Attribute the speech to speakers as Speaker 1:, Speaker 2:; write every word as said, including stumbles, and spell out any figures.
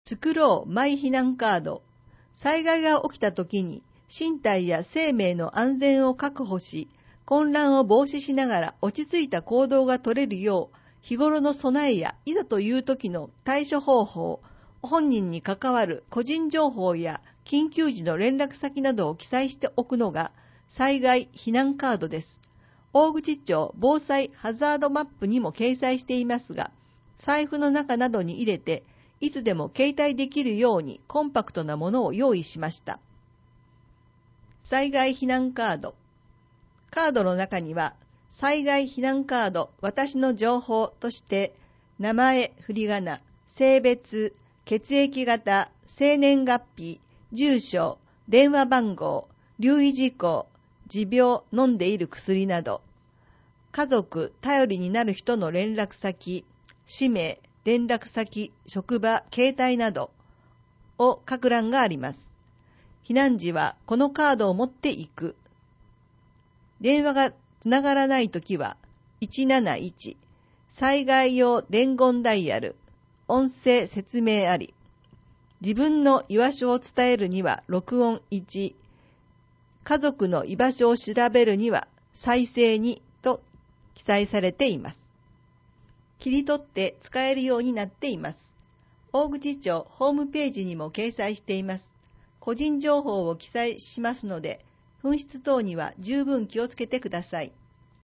Speaker 1: 作ろうマイ避難カード。災害が起きたときに身体や生命の安全を確保し、混乱を防止しながら落ち着いた行動が取れるよう、日頃の備えやいざという時の対処方法、本人に関わる個人情報や緊急時の連絡先などを記載しておくのが災害避難カードです。大口町防災ハザードマップにも掲載していますが、財布の中などに入れていつでも携帯できるようにコンパクトなものを用意しました。災害避難カード。カードの中には災害避難カード私の情報として名前、振り仮名、性別、血液型、生年月日、住所、電話番号、留意事項、持病、飲んでいる薬など、家族、頼りになる人の連絡先、氏名、連絡先、職場、携帯などを書く欄があります。避難時はこのカードを持っていく。電話がつながらないときはいちなないち、災害用伝言ダイヤル、音声説明あり。自分の居場所を伝えるには録音いち、家族の居場所を調べるには再生にと記載されています。切り取って使えるようになっています。大口町ホームページにも掲載しています。個人情報を記載しますので、紛失等には十分気をつけてください。